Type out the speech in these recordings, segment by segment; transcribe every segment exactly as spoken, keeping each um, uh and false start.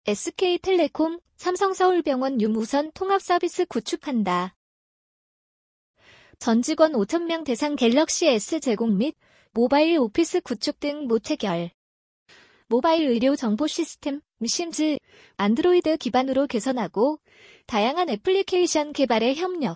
에스케이텔레콤, 삼성서울병원 유무선 통합서비스 구축한다. 전 직원 오천 명 대상 갤럭시 에스 제공 및 모바일 오피스 구축 등 모체결. 모바일 의료 정보 시스템, 심즈, 안드로이드 기반으로 개선하고 다양한 애플리케이션 개발에 협력.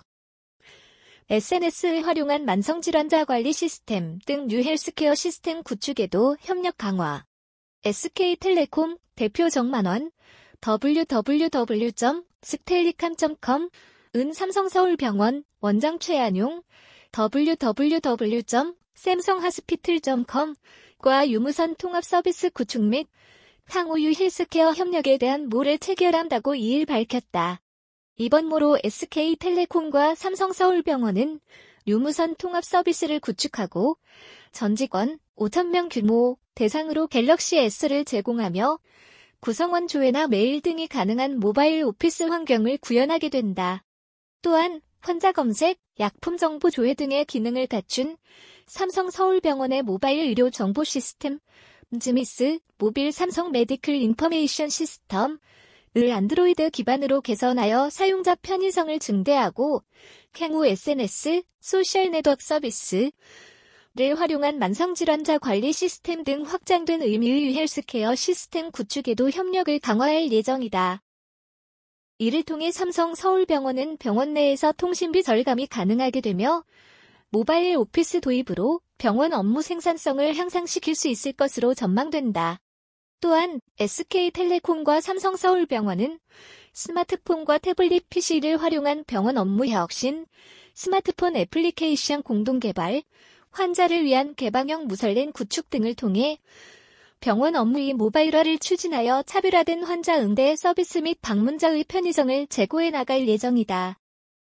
에스엔에스를 활용한 만성질환자 관리 시스템 등 뉴 헬스케어 시스템 구축에도 협력 강화. 에스케이텔레콤 대표 정만원, 더블유 더블유 더블유 점 스텔리캄 점 컴, 은 삼성서울병원 원장 최한용, 더블유 더블유 더블유 점 샘성하스피틀 점 컴과 유무선 통합 서비스 구축 및 향후 유 헬스케어 협력에 대한 모를 체결한다고 이일 밝혔다. 이번 모로 에스케이텔레콤과 삼성서울병원은 유무선 통합 서비스를 구축하고 전 직원 오천 명 규모 대상으로 갤럭시 S를 제공하며 구성원 조회나 메일 등이 가능한 모바일 오피스 환경을 구현하게 된다. 또한 환자 검색, 약품 정보 조회 등의 기능을 갖춘 삼성서울병원의 모바일 의료 정보 시스템, 즈미스, 모빌 삼성 메디클 인포메이션 시스템, 을 안드로이드 기반으로 개선하여 사용자 편의성을 증대하고 향후 에스엔에스, 소셜 네트워크 서비스를 활용한 만성질환자 관리 시스템 등 확장된 의미의 헬스케어 시스템 구축에도 협력을 강화할 예정이다. 이를 통해 삼성서울병원은 병원 내에서 통신비 절감이 가능하게 되며 모바일 오피스 도입으로 병원 업무 생산성을 향상시킬 수 있을 것으로 전망된다. 또한 에스케이텔레콤과 삼성서울병원은 스마트폰과 태블릿 피시를 활용한 병원 업무 혁신, 스마트폰 애플리케이션 공동개발, 환자를 위한 개방형 무설렌 구축 등을 통해 병원 업무의 모바일화를 추진하여 차별화된 환자 응대 서비스 및 방문자의 편의성을 제고해 나갈 예정이다.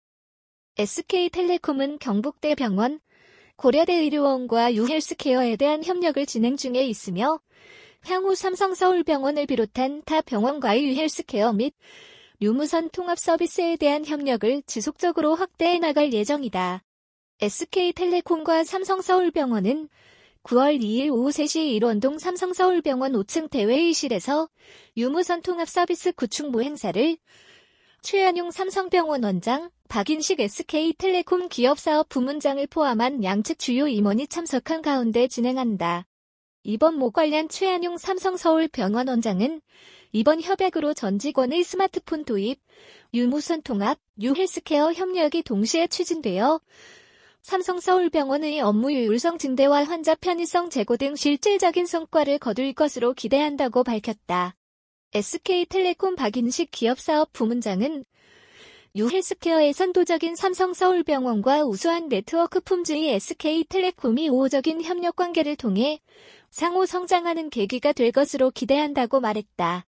에스케이텔레콤은 경북대병원, 고려대의료원과 유헬스케어에 대한 협력을 진행 중에 있으며 향후 삼성서울병원을 비롯한 타 병원과의 유헬스케어 및 유무선 통합 서비스에 대한 협력을 지속적으로 확대해 나갈 예정이다. 에스케이텔레콤과 삼성서울병원은 구월 이일 오후 세 시 일원동 삼성서울병원 오 층 대회의실에서 유무선 통합 서비스 구축 모행사를 최한용 삼성병원 원장, 박인식 에스케이텔레콤 기업사업 부문장을 포함한 양측 주요 임원이 참석한 가운데 진행한다. 이번 모 관련 최한용 삼성서울병원 원장은 이번 협약으로 전 직원의 스마트폰 도입, 유무선 통합, 유헬스케어 협력이 동시에 추진되어 삼성서울병원의 업무 효율성 증대와 환자 편의성 제고 등 실질적인 성과를 거둘 것으로 기대한다고 밝혔다. 에스케이텔레콤 박인식 기업사업 부문장은 유헬스케어의 선도적인 삼성서울병원과 우수한 네트워크 품질의 에스케이텔레콤이 우호적인 협력 관계를 통해 상호 성장하는 계기가 될 것으로 기대한다고 말했다.